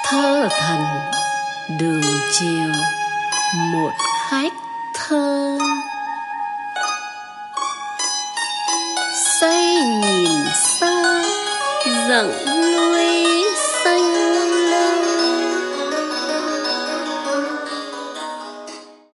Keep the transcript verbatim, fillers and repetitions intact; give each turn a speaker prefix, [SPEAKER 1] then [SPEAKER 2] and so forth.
[SPEAKER 1] Thơ thần đường chiều một khách thơ, say nhìn xa dặn núi xanh.